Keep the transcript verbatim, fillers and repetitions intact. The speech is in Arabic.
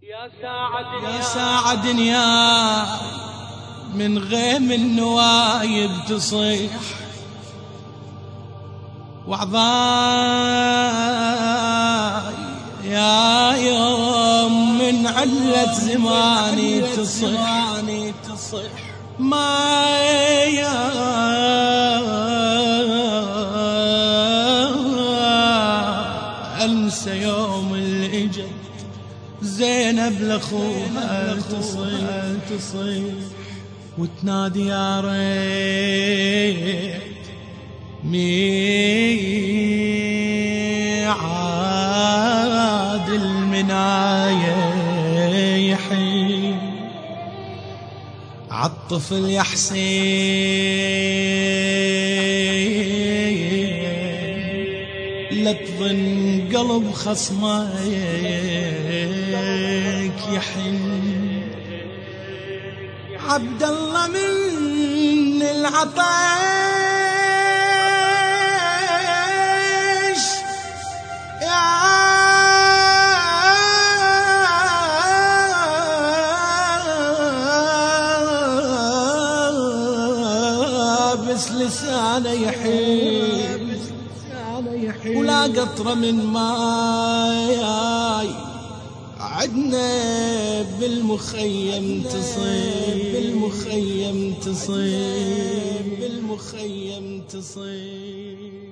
يا ساعة دنيا من غيم النوايب تصيح، وعظاي يا يوم من علة زماني تصح، ما يا أنسى يوم اللي اجت زينب لأخوها تصيح وتنادي يا ريت ميعاد المناية يحين عالطفل يا حسين، لا تظن قلب خصمك يحن. عبد الله من العطش يابس لسانه يحين، ولا قطرة من ماي عدنا بالمخيم تصيب، بالمخيم تصيب، بالمخيم تصيب.